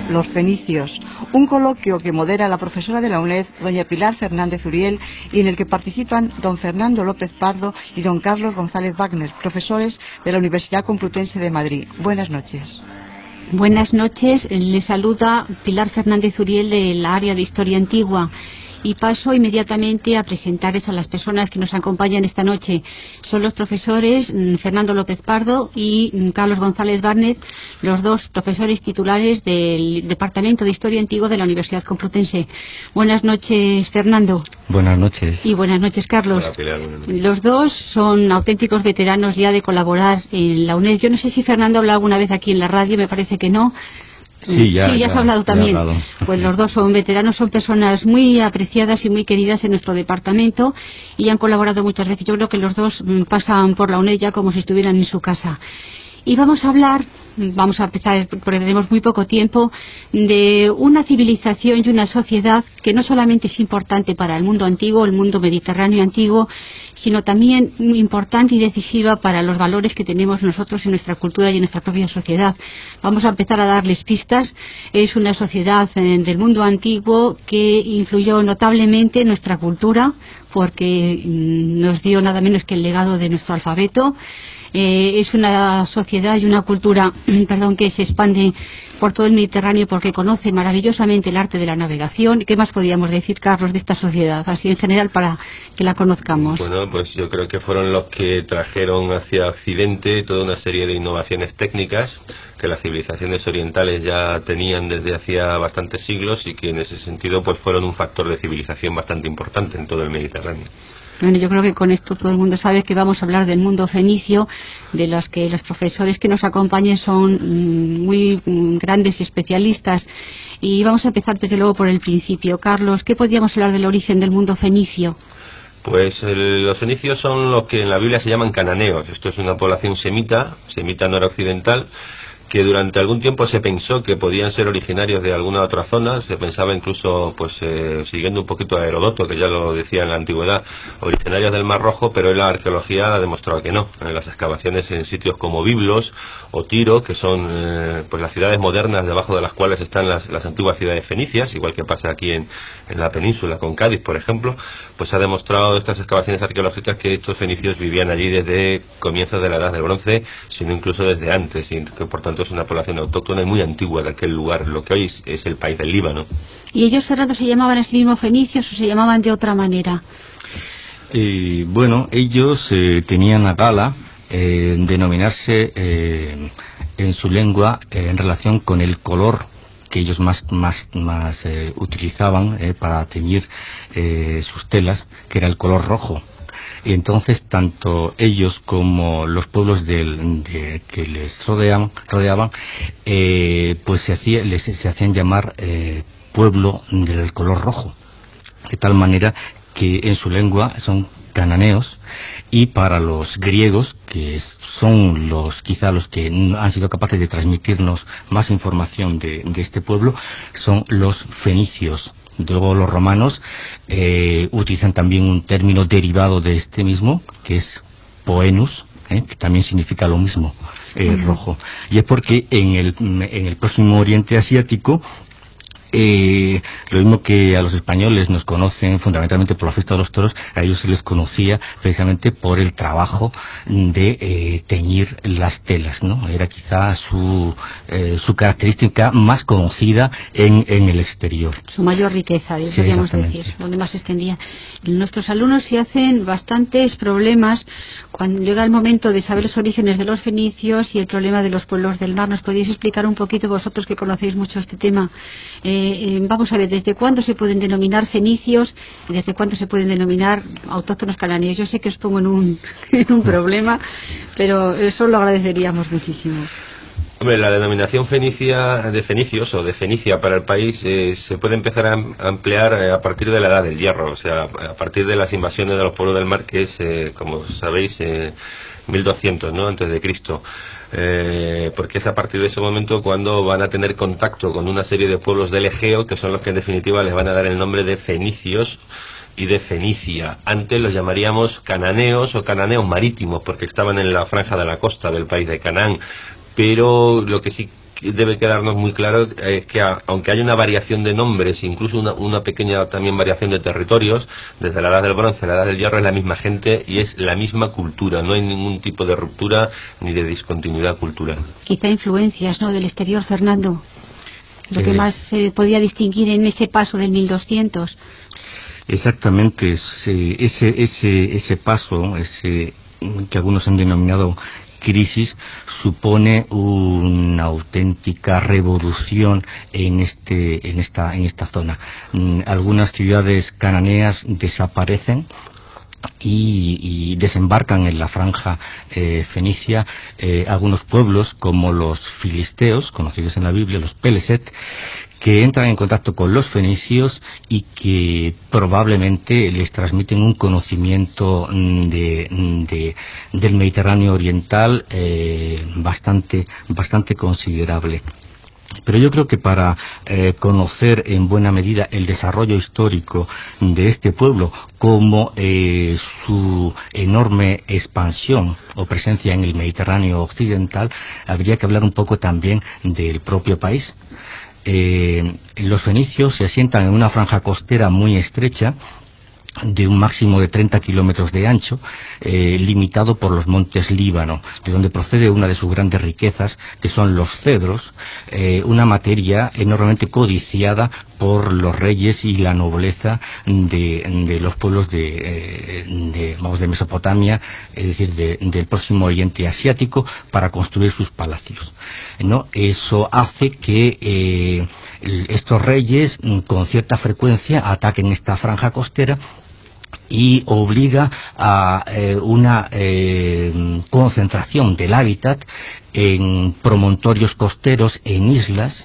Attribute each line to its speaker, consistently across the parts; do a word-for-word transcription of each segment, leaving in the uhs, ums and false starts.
Speaker 1: los fenicios, un coloquio que modera la profesora de la UNED, doña Pilar Fernández Uriel, y en el que participan don Fernando López Pardo y don Carlos González Wagner, profesores de la Universidad Complutense de Madrid. Buenas noches.
Speaker 2: Buenas noches, les saluda Pilar Fernández Uriel del área de Historia Antigua. Y paso inmediatamente a presentarles a las personas que nos acompañan esta noche. Son los profesores Fernando López Pardo y Carlos González Wagner, los dos profesores titulares del Departamento de Historia Antigua de la Universidad Complutense. Buenas noches, Fernando.
Speaker 3: Buenas noches.
Speaker 2: Y buenas noches, Carlos.
Speaker 4: Hola, Pilar, buenas noches.
Speaker 2: Los dos son auténticos veteranos ya de colaborar en la UNED. Yo no sé si Fernando ha hablado alguna vez aquí en la radio, me parece que no.
Speaker 3: Sí, ya,
Speaker 2: sí, ya, ya has hablado también. Hablado. Pues los dos son veteranos, son personas muy apreciadas y muy queridas en nuestro departamento y han colaborado muchas veces. Yo creo que los dos pasan por la UNED ya como si estuvieran en su casa. Y vamos a hablar, vamos a empezar, porque tenemos muy poco tiempo, de una civilización y una sociedad que no solamente es importante para el mundo antiguo, el mundo mediterráneo antiguo, sino también muy importante y decisiva para los valores que tenemos nosotros en nuestra cultura y en nuestra propia sociedad. Vamos a empezar a darles pistas. Es una sociedad eh, del mundo antiguo que influyó notablemente en nuestra cultura, porque mm, nos dio nada menos que el legado de nuestro alfabeto. Eh, es una sociedad y una cultura perdón, que se expande por todo el Mediterráneo porque conoce maravillosamente el arte de la navegación. ¿Qué más podríamos decir, Carlos, de esta sociedad, así en general, para que la conozcamos?
Speaker 4: Bueno, pues yo creo que fueron los que trajeron hacia Occidente toda una serie de innovaciones técnicas que las civilizaciones orientales ya tenían desde hacía bastantes siglos y que en ese sentido pues fueron un factor de civilización bastante importante en todo el Mediterráneo.
Speaker 2: Bueno, yo creo que con esto todo el mundo sabe que vamos a hablar del mundo fenicio, de los que los profesores que nos acompañen son mmm, muy mmm, grandes especialistas. Y vamos a empezar desde luego por el principio. Carlos, ¿qué podríamos hablar del origen del mundo fenicio?
Speaker 4: Pues el, los fenicios son los que en la Biblia se llaman cananeos. Esto es una población semita, semita noroccidental, que durante algún tiempo se pensó que podían ser originarios de alguna otra zona. Se pensaba incluso, pues eh, siguiendo un poquito a Heródoto, que ya lo decía en la antigüedad, originarios del Mar Rojo, pero la arqueología ha demostrado que no. En las excavaciones en sitios como Biblos o Tiro, que son eh, pues las ciudades modernas debajo de las cuales están las, las antiguas ciudades fenicias, igual que pasa aquí en, en la península con Cádiz, por ejemplo, pues ha demostrado estas excavaciones arqueológicas que estos fenicios vivían allí desde comienzos de la Edad del Bronce, sino incluso desde antes, y que por tanto es una población autóctona y muy antigua de aquel lugar, lo que hoy es el país del Líbano.
Speaker 2: ¿Y ellos, Fernando, se llamaban a sí mismos fenicios o se llamaban de otra manera?
Speaker 3: Eh, bueno, ellos eh, tenían a gala eh, denominarse eh, en su lengua eh, en relación con el color que ellos más más más eh, utilizaban eh, para teñir eh, sus telas, que era el color rojo. Y entonces tanto ellos como los pueblos del, de, que les rodeaban, rodeaban eh, pues se, hacía, les, se hacían llamar eh, pueblo del color rojo, de tal manera que en su lengua son cananeos, y para los griegos, que son los quizá los que han sido capaces de transmitirnos más información de, de este pueblo, son los fenicios. Luego los romanos eh, utilizan también un término derivado de este mismo, que es poenus, ¿eh? que también significa lo mismo, eh, uh-huh. rojo. Y es porque en el, en el próximo Oriente Asiático, Eh, lo mismo que a los españoles nos conocen fundamentalmente por la fiesta de los toros, a ellos se les conocía precisamente por el trabajo de eh, teñir las telas, ¿no? Era quizá su eh, su característica más conocida en, en el exterior.
Speaker 2: Su mayor riqueza, podríamos sí, decir, donde más se extendía. Nuestros alumnos se hacen bastantes problemas cuando llega el momento de saber los orígenes de los fenicios y el problema de los pueblos del mar. ¿Nos podéis explicar un poquito, vosotros que conocéis mucho este tema? Eh, Eh, vamos a ver, ¿desde cuándo se pueden denominar fenicios y desde cuándo se pueden denominar autóctonos cananeos? Yo sé que os pongo en un, en un problema, pero eso lo agradeceríamos muchísimo.
Speaker 4: Hombre, la denominación fenicia de fenicios o de Fenicia para el país eh, se puede empezar a emplear eh, a partir de la Edad del Hierro, o sea, a partir de las invasiones de los pueblos del mar, que es, eh, como sabéis, eh, mil doscientos, ¿no?, antes de Cristo. Eh, porque es a partir de ese momento cuando van a tener contacto con una serie de pueblos del Egeo, que son los que en definitiva les van a dar el nombre de fenicios y de Fenicia. Antes los llamaríamos cananeos o cananeos marítimos, porque estaban en la franja de la costa del país de Canaán, pero lo que sí debe quedarnos muy claro eh, que a, aunque haya una variación de nombres, incluso una, una pequeña también variación de territorios, desde la edad del bronce a la edad del hierro es la misma gente y es la misma cultura, no hay ningún tipo de ruptura ni de discontinuidad cultural.
Speaker 2: Quizá influencias, ¿no?, del exterior, Fernando, lo
Speaker 3: eh,
Speaker 2: que más se eh, podía distinguir en ese paso del mil doscientos.
Speaker 3: Exactamente, ese, ese, ese, ese paso, ese que algunos han denominado crisis, supone una auténtica revolución en este en esta en esta zona. Algunas ciudades cananeas desaparecen y, y desembarcan en la franja eh, fenicia eh, algunos pueblos como los filisteos, conocidos en la Biblia, los Peleset, que entran en contacto con los fenicios y que probablemente les transmiten un conocimiento de, de, del Mediterráneo oriental eh, bastante, bastante considerable. Pero yo creo que para eh, conocer en buena medida el desarrollo histórico de este pueblo, como eh, su enorme expansión o presencia en el Mediterráneo occidental, habría que hablar un poco también del propio país. Eh, los fenicios se asientan en una franja costera muy estrecha, de un máximo de treinta kilómetros de ancho, eh, limitado por los montes Líbano, de donde procede una de sus grandes riquezas, que son los cedros, eh, una materia enormemente codiciada por los reyes y la nobleza de, de los pueblos de, eh, de, vamos, de Mesopotamia, es decir, de, del próximo Oriente Asiático, para construir sus palacios, ¿no? Eso hace que eh, estos reyes con cierta frecuencia ataquen esta franja costera y obliga a eh, una eh, concentración del hábitat en promontorios costeros, en islas,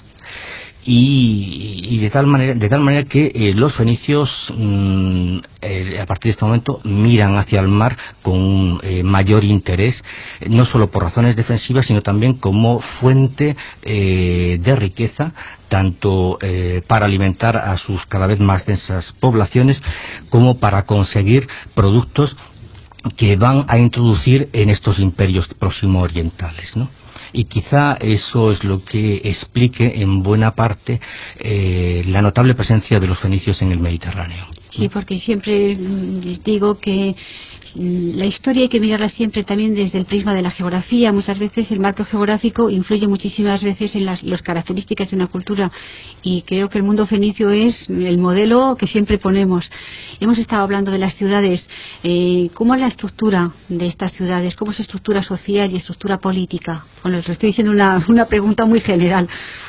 Speaker 3: y, y de tal manera de tal manera que eh, los fenicios mmm, eh, a partir de este momento miran hacia el mar con un eh, mayor interés, eh, no solo por razones defensivas, sino también como fuente eh, de riqueza, tanto eh, para alimentar a sus cada vez más densas poblaciones, como para conseguir productos que van a introducir en estos imperios próximo orientales, ¿no? Y quizá eso es lo que explique en buena parte eh, la notable presencia de los fenicios en el Mediterráneo.
Speaker 2: Sí, porque siempre les digo que la historia hay que mirarla siempre también desde el prisma de la geografía. Muchas veces el marco geográfico influye muchísimas veces en las, las características de una cultura, y creo que el mundo fenicio es el modelo que siempre ponemos. Hemos estado hablando de las ciudades. Eh, ¿Cómo es la estructura de estas ciudades? ¿Cómo es su estructura social y estructura política? Bueno, les estoy diciendo una, una pregunta muy general.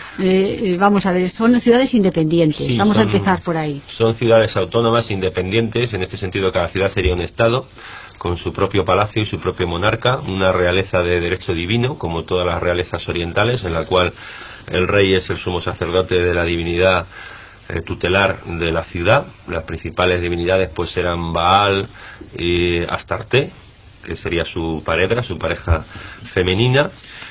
Speaker 2: Eh, vamos a ver, son ciudades independientes. Sí, vamos son, a empezar por ahí.
Speaker 4: Son ciudades autónomas, independientes. En este sentido, cada ciudad sería un estado con su propio palacio y su propio monarca, una realeza de derecho divino, como todas las realezas orientales, en la cual el rey es el sumo sacerdote de la divinidad eh, tutelar de la ciudad. Las principales divinidades pues eran Baal y Astarte, que sería su paredra, su pareja femenina.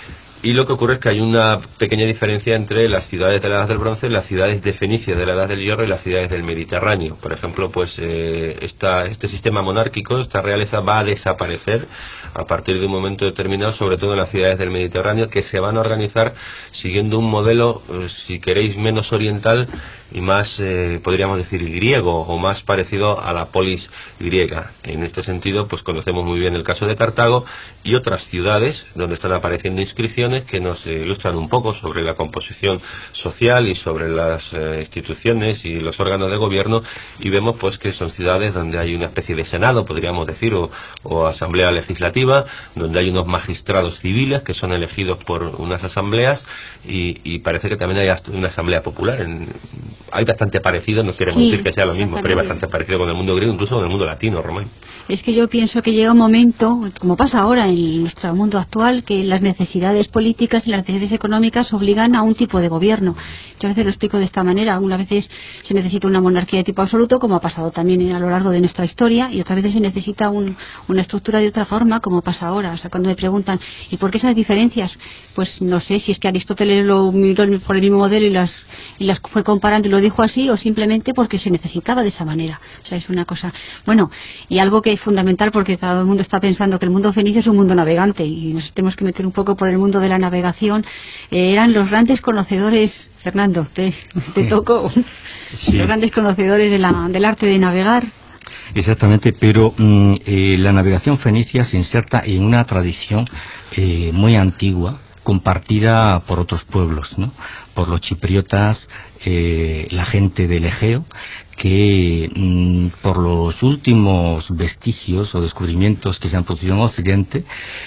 Speaker 4: Y lo que ocurre es que hay una pequeña diferencia entre las ciudades de la Edad del Bronce, las ciudades de Fenicia de la Edad del Hierro y las ciudades del Mediterráneo. Por ejemplo, pues eh, esta, este sistema monárquico, esta realeza va a desaparecer a partir de un momento determinado, sobre todo en las ciudades del Mediterráneo, que se van a organizar siguiendo un modelo, eh, si queréis, menos oriental y más, eh, podríamos decir, griego, o más parecido a la polis griega. En este sentido, pues conocemos muy bien el caso de Cartago y otras ciudades donde están apareciendo inscripciones que nos eh, ilustran un poco sobre la composición social y sobre las eh, instituciones y los órganos de gobierno, y vemos pues que son ciudades donde hay una especie de senado, podríamos decir, o, o asamblea legislativa, donde hay unos magistrados civiles que son elegidos por unas asambleas, y, y parece que también hay una asamblea popular. En, hay bastante parecido, no queremos sí, decir que sea lo mismo, pero hay bastante parecido con el mundo griego, incluso con el mundo latino, romano.
Speaker 2: Es que yo pienso que llega un momento, como pasa ahora en nuestro mundo actual, que las necesidades políticas y las necesidades económicas obligan a un tipo de gobierno. Yo a veces lo explico de esta manera. Algunas veces se necesita una monarquía de tipo absoluto, como ha pasado también a lo largo de nuestra historia, y otras veces se necesita un, una estructura de otra forma, como pasa ahora. O sea, cuando me preguntan, ¿y por qué esas diferencias? Pues no sé, si es que Aristóteles lo miró por el mismo modelo y las, y las fue comparando y lo dijo así o simplemente porque se necesitaba de esa manera. O sea, es una cosa... Bueno, y algo que es fundamental porque todo el mundo está pensando que el mundo fenicio es un mundo navegante y nos tenemos que meter un poco por el mundo de la navegación. Eh, eran los grandes conocedores, Fernando, te, te toco, sí. Los grandes conocedores de la, del arte de navegar.
Speaker 3: Exactamente, pero mm, eh, la navegación fenicia se inserta en una tradición eh, muy antigua, compartida por otros pueblos, ¿no? Por los chipriotas, eh, la gente del Egeo, que mm, por los últimos vestigios o descubrimientos que se han producido en Occidente,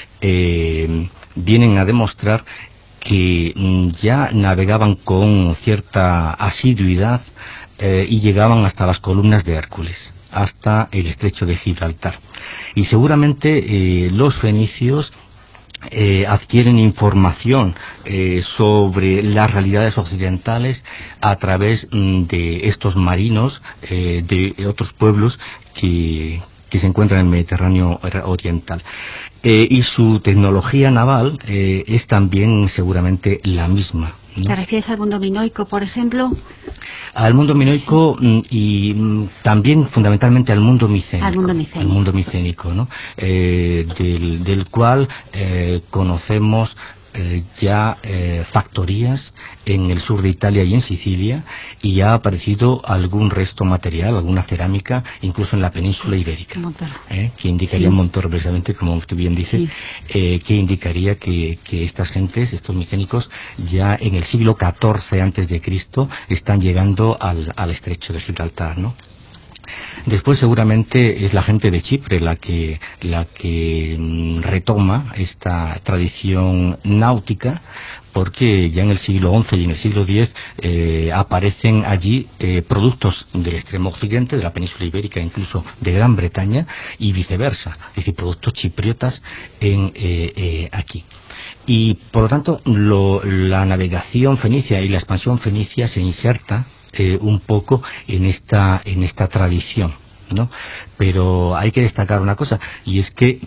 Speaker 3: eh, vienen a demostrar que mm, ya navegaban con cierta asiduidad eh, y llegaban hasta las columnas de Hércules, hasta el estrecho de Gibraltar. Y seguramente eh, los fenicios eh, adquieren información eh, sobre las realidades occidentales a través mm, de estos marinos eh, de otros pueblos que, que se encuentran en el Mediterráneo oriental. Eh, y su tecnología naval eh, es también seguramente la misma, ¿no?
Speaker 2: ¿Te refieres al mundo minoico, por ejemplo?
Speaker 3: Al mundo minoico sí. y mm, también fundamentalmente al mundo micénico.
Speaker 2: Al mundo micénico,
Speaker 3: al mundo micénico, ¿no? Eh, del, del cual eh, conocemos eh, ya eh, factorías en el sur de Italia y en Sicilia, y ya ha aparecido algún resto material, alguna cerámica, incluso en la península ibérica, ¿eh? que indicaría, sí. Montoro, precisamente, como usted bien dice, sí. eh, que indicaría que, que estas gentes, estos micénicos, ya en el siglo catorce antes de Cristo están llegando al, al estrecho de Gibraltar, ¿no? Después seguramente es la gente de Chipre la que la que mm, retoma esta tradición náutica, porque ya en el siglo once y en el siglo diez eh, aparecen allí eh, productos del extremo occidente, de la península ibérica, incluso de Gran Bretaña, y viceversa, es decir, productos chipriotas en eh, eh, aquí. Y por lo tanto lo, la navegación fenicia y la expansión fenicia se inserta Eh, un poco en esta en esta tradición, ¿no? Pero hay que destacar una cosa, y es que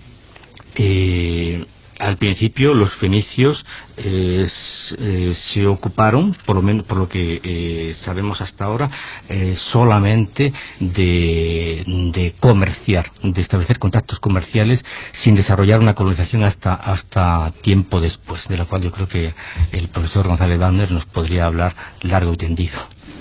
Speaker 3: eh, al principio los fenicios eh, eh, se ocuparon, por lo menos por lo que eh, sabemos hasta ahora, eh, solamente de, de comerciar, de establecer contactos comerciales, sin desarrollar una colonización hasta hasta tiempo después, de la cual yo creo que el profesor González Wagner nos podría hablar largo y tendido.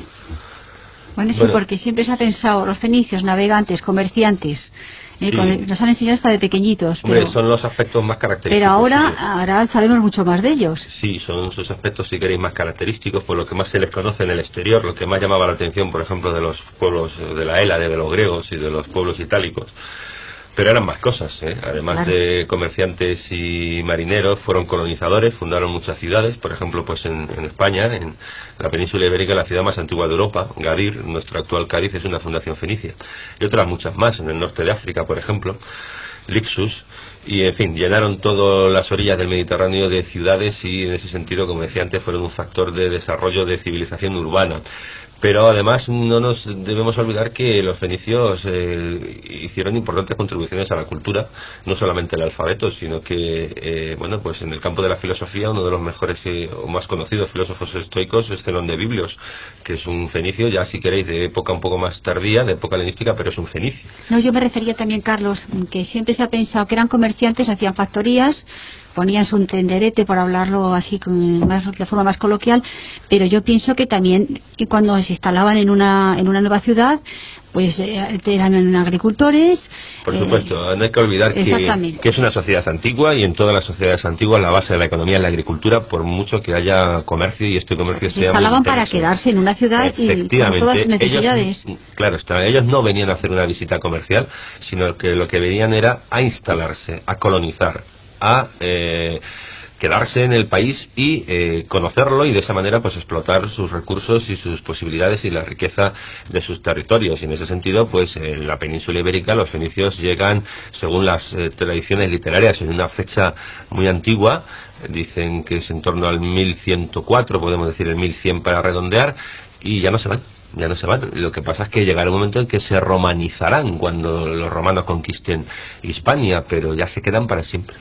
Speaker 2: Bueno, sí, bueno, porque siempre se ha pensado, los fenicios, navegantes, comerciantes, eh, sí. con, nos han enseñado hasta de pequeñitos.
Speaker 4: Hombre,
Speaker 2: pero,
Speaker 4: son los aspectos más característicos.
Speaker 2: Pero ahora,
Speaker 4: sí.
Speaker 2: ahora sabemos mucho más de ellos.
Speaker 4: Sí, son sus aspectos, si queréis, más característicos, por lo que más se les conoce en el exterior, lo que más llamaba la atención, por ejemplo, de los pueblos de la Hélade, de los griegos y de los pueblos itálicos. Pero eran más cosas, ¿eh? Además claro. de comerciantes y marineros, fueron colonizadores, fundaron muchas ciudades, por ejemplo, pues en, en España, en la península ibérica, la ciudad más antigua de Europa, Gadir, nuestro actual Cádiz, es una fundación fenicia, y otras muchas más, en el norte de África, por ejemplo, Lixus, y en fin, llenaron todas las orillas del Mediterráneo de ciudades, y en ese sentido, como decía antes, fueron un factor de desarrollo de civilización urbana. Pero además no nos debemos olvidar que los fenicios eh, hicieron importantes contribuciones a la cultura, no solamente el alfabeto, sino que, eh, bueno, pues en el campo de la filosofía, uno de los mejores eh, o más conocidos filósofos estoicos es Zenón de Biblios, que es un fenicio, ya si queréis, de época un poco más tardía, de época helenística, pero es un fenicio.
Speaker 2: No, yo me refería también, Carlos, que siempre se ha pensado que eran comerciantes, hacían factorías, ponían su tenderete, por hablarlo así con más, de forma más coloquial, pero yo pienso que también que cuando se instalaban en una en una nueva ciudad, pues eh, eran agricultores.
Speaker 4: Por supuesto, eh, no hay que olvidar que, que es una sociedad antigua, y en todas las sociedades antiguas la base de la economía es la agricultura, por mucho que haya comercio, y este comercio
Speaker 2: o sea,
Speaker 4: sea
Speaker 2: se instalaban para quedarse en una ciudad y con todas las necesidades.
Speaker 4: Ellos, claro, está, ellos no venían a hacer una visita comercial, sino que lo que venían era a instalarse, a colonizar, a eh, quedarse en el país y eh, conocerlo, y de esa manera pues explotar sus recursos y sus posibilidades y la riqueza de sus territorios. Y en ese sentido, pues en la península ibérica los fenicios llegan, según las eh, tradiciones literarias, en una fecha muy antigua. Dicen que es en torno al mil ciento cuatro, podemos decir el mil cien para redondear, y ya no se van. Ya no se van. Lo que pasa es que llegará un momento en que se romanizarán cuando los romanos conquisten Hispania, pero ya se quedan para siempre.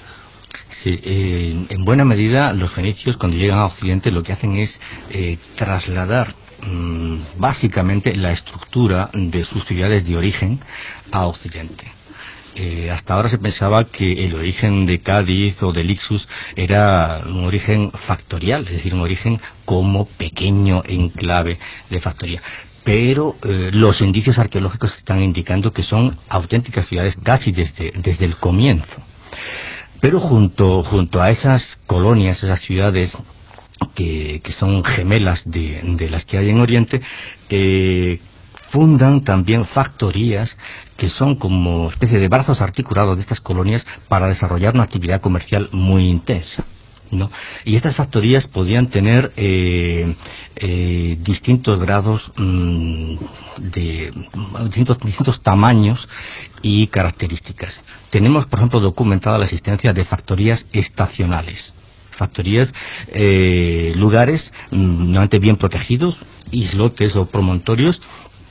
Speaker 3: Sí, eh, en buena medida los fenicios, cuando llegan a Occidente, lo que hacen es eh, trasladar mmm, básicamente la estructura de sus ciudades de origen a Occidente. Eh, hasta ahora se pensaba que el origen de Cádiz o de Lixus era un origen factorial, es decir, un origen como pequeño enclave de factoría. Pero eh, los indicios arqueológicos están indicando que son auténticas ciudades casi desde, desde el comienzo. Pero junto, junto a esas colonias, esas ciudades que, que son gemelas de, de las que hay en Oriente, eh, fundan también factorías que son como especie de brazos articulados de estas colonias para desarrollar una actividad comercial muy intensa, ¿no? Y estas factorías podían tener eh, eh, distintos grados mmm, de distintos, distintos tamaños y características. Tenemos, por ejemplo, documentada la existencia de factorías estacionales. Factorías, eh, lugares mmm, normalmente bien protegidos, islotes o promontorios,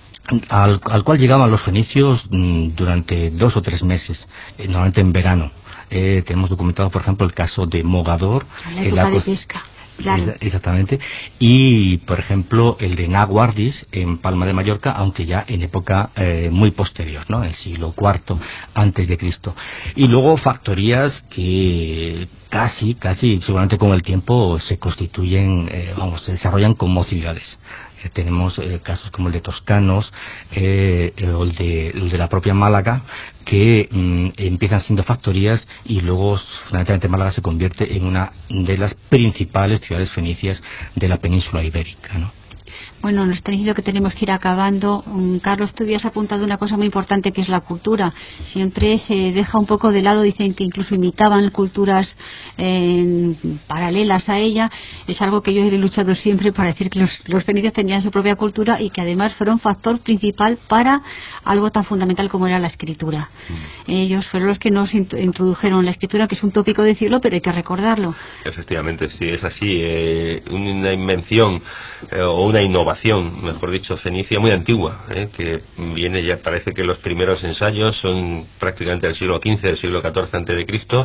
Speaker 3: Al, al cual llegaban los fenicios mmm, durante dos o tres meses, eh, normalmente en verano. Eh, tenemos documentado, por ejemplo, el caso de Mogador,
Speaker 2: la época de pesca, claro.
Speaker 3: Exactamente, y por ejemplo el de Naguardis en Palma de Mallorca, aunque ya en época eh, muy posterior, ¿no? El siglo cuarto antes de Cristo. Y luego factorías que casi, casi, seguramente con el tiempo se constituyen, eh, vamos, se desarrollan como ciudades. Eh, tenemos eh, casos como el de Toscanos eh, eh, o el de, el de la propia Málaga, que mm, empiezan siendo factorías y luego fundamentalmente Málaga se convierte en una de las principales ciudades fenicias de la península ibérica, ¿no?
Speaker 2: Bueno, nos está diciendo que tenemos que ir acabando. Um, Carlos, tú habías apuntado una cosa muy importante, que es la cultura. Siempre se deja un poco de lado, dicen que incluso imitaban culturas eh, paralelas a ella. Es algo que yo he luchado siempre para decir que los, los fenicios tenían su propia cultura y que además fueron factor principal para algo tan fundamental como era la escritura. Mm. Ellos fueron los que nos introdujeron la escritura, que es un tópico decirlo, pero hay que recordarlo.
Speaker 4: Efectivamente, sí, es así. Eh, una invención eh, o una innovación, mejor dicho, fenicia muy antigua, ¿eh? que viene ya, parece que los primeros ensayos son prácticamente del siglo quince, del siglo catorce antes de Cristo.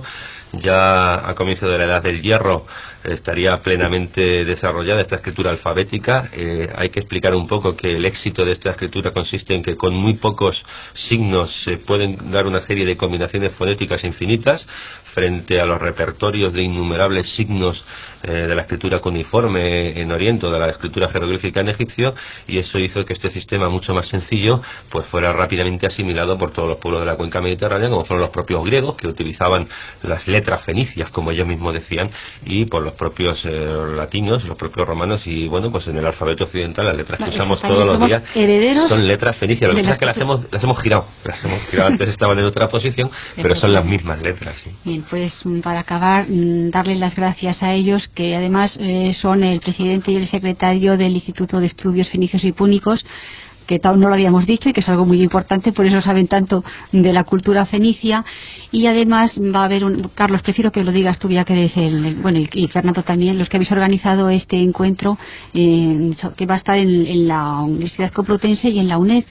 Speaker 4: Ya a comienzo de la Edad del Hierro estaría plenamente desarrollada esta escritura alfabética. Eh, hay que explicar un poco que el éxito de esta escritura consiste en que con muy pocos signos se pueden dar una serie de combinaciones fonéticas infinitas frente a los repertorios de innumerables signos eh, de la escritura cuneiforme en Oriente, o de la escritura jeroglífica en egipcio, y eso hizo que este sistema mucho más sencillo pues fuera rápidamente asimilado por todos los pueblos de la cuenca mediterránea, como fueron los propios griegos, que utilizaban las letras fenicias, como ellos mismos decían, y por los propios eh, latinos, los propios romanos, y bueno, pues en el alfabeto occidental las letras que
Speaker 2: no,
Speaker 4: usamos todos los días son letras fenicias. Lo que pasa es que las hemos, las hemos girado, las hemos girado. Antes estaban en otra posición, pero son las mismas letras, sí.
Speaker 2: Bien, pues para acabar, darle las gracias a ellos, que además eh, son el presidente y el secretario del Instituto de Estudios Fenicios y Púnicos, que aún no lo habíamos dicho y que es algo muy importante, por eso saben tanto de la cultura fenicia. Y además va a haber un... Carlos, prefiero que lo digas tú, ya que eres el... Bueno, y, y Fernando también, los que habéis organizado este encuentro, eh, que va a estar en, en la Universidad Complutense y en la UNED.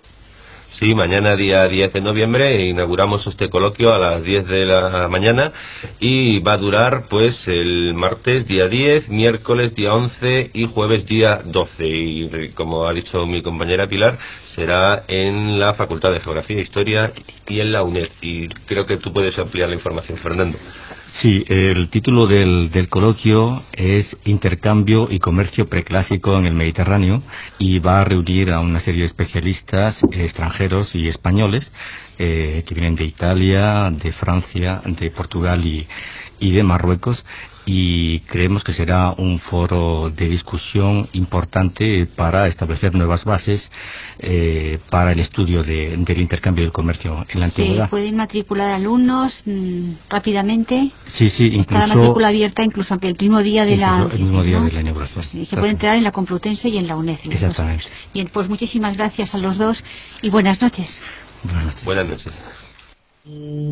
Speaker 4: Sí, mañana día diez de noviembre inauguramos este coloquio a las diez de la mañana y va a durar pues el martes día diez, miércoles día once y jueves día doce. Y como ha dicho mi compañera Pilar, será en la Facultad de Geografía e Historia y en la UNED. Y creo que tú puedes ampliar la información, Fernando.
Speaker 3: Sí, el título del, del coloquio es Intercambio y Comercio Preclásico en el Mediterráneo, y va a reunir a una serie de especialistas eh, extranjeros y españoles eh, que vienen de Italia, de Francia, de Portugal y, y de Marruecos, y creemos que será un foro de discusión importante para establecer nuevas bases eh, para el estudio de, del intercambio y el comercio en la antigüedad.
Speaker 2: ¿Se pueden matricular alumnos mmm, rápidamente?
Speaker 3: Sí, sí, incluso...
Speaker 2: Está la matrícula abierta incluso aunque el mismo día de la...
Speaker 3: El mismo día ¿no? de la inauguración.
Speaker 2: Sí, se puede entrar en la Complutense y en la UNED.
Speaker 3: Exactamente.
Speaker 2: Bien, pues muchísimas gracias a los dos y buenas noches.
Speaker 3: Buenas noches.
Speaker 4: Buenas noches.